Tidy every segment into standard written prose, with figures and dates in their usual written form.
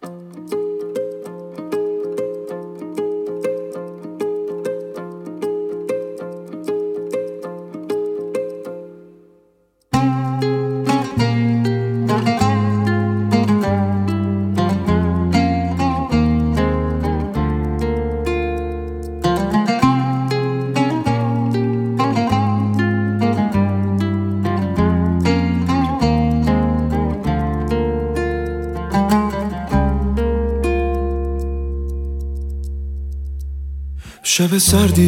شب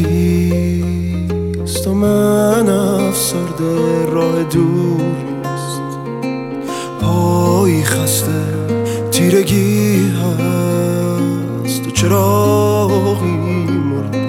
سردیست و من افسرده، راه دور نیست، پایی خسته، تیرگی هست و چراغی مرده.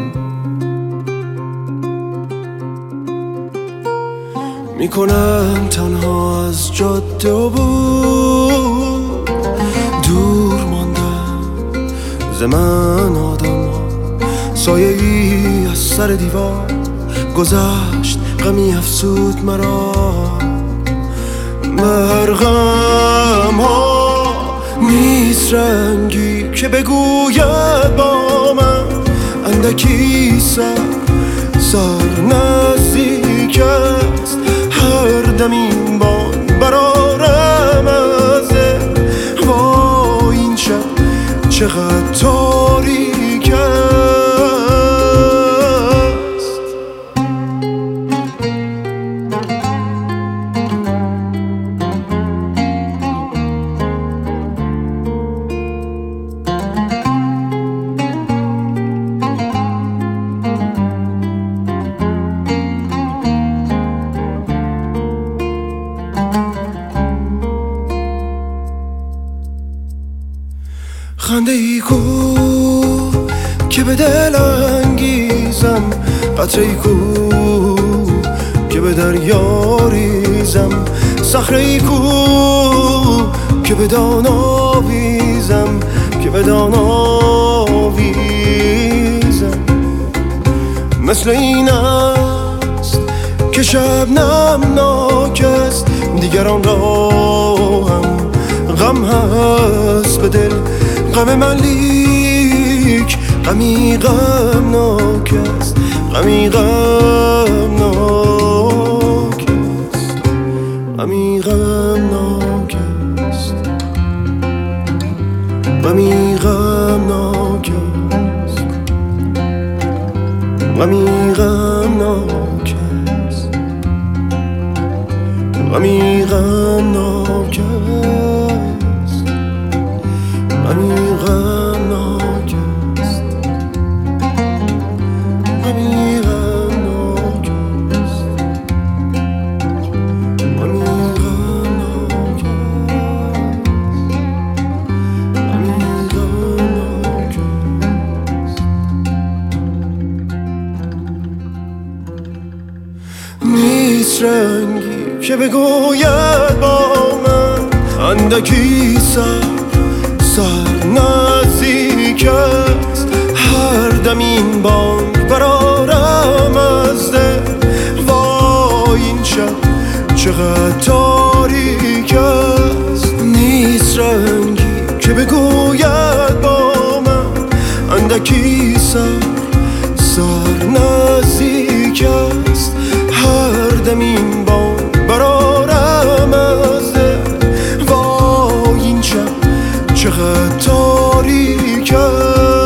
میکنم تنها از جاده و بود، دور ماندم ز من آدم ها، سایه ای از سر دیوار گذشت، غمی افسود مرا. مرغم ها نیست رنگی که بگوید با من، اندکی سر نزدیک است، هر دم این بان برارم از دل. وای این شب چقدر تاریک است. خنده ای کو که به دل انگیزم، قطره ای کو که به دریا ریزم، صخره ای کو که به دان آویزم، که به دان آویزم. مثل این است که شبنم ناک است، دیگران را هم غم هست به دل، غم من لیک غمی غمناک است، غمی غمناک است، غمی غمناک است، غمی غمناک است، غمی غمناک است، غمی غمناک است، غمی غمناک است، غمی غمناک است، غمی غمناک است، نیست رنگی که بگوید با من، اندکی سر نزدیک است، هر دم این بانگ برارم از دل. وای این شب چقدر تاریک است. نیست رنگی که بگوید با من، اندکی سر نزدیک است، هر دم این بانگ برارم از دل. وای این شب چقدر تاریک است.